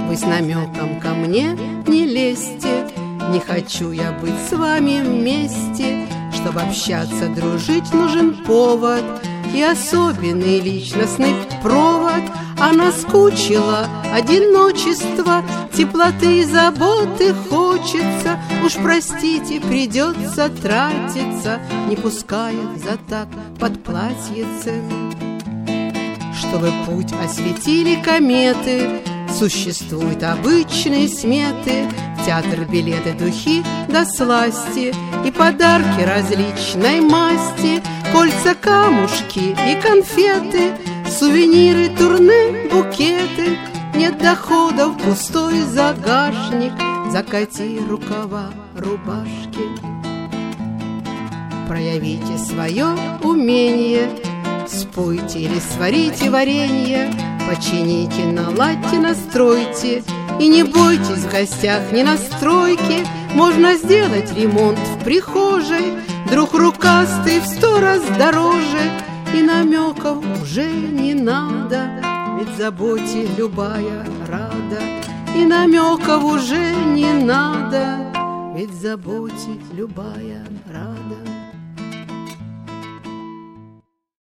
Вы с намеком ко мне не лезьте, не хочу я быть с вами вместе. Чтобы общаться, дружить, нужен повод и особенный личностный провод. А наскучило одиночество, теплоты и заботы хочется. Уж простите, придется тратиться, не пуская за так под платьице. Чтобы путь осветили кометы, существуют обычные сметы. В театр билеты, духи да сласти и подарки различной масти, кольца, камушки и конфеты, сувениры, турне, букеты. Нет доходов, пустой загашник, закати рукава рубашки. Проявите свое умение, спойте или сварите варенье, почините, наладьте, настройте. И не бойтесь, в гостях не на стройке можно сделать ремонт в прихожей. Друг рукастый в 100 раз дороже, и намеков уже не надо, ведь заботе любая рада. И намеков уже не надо, ведь заботе любая рада.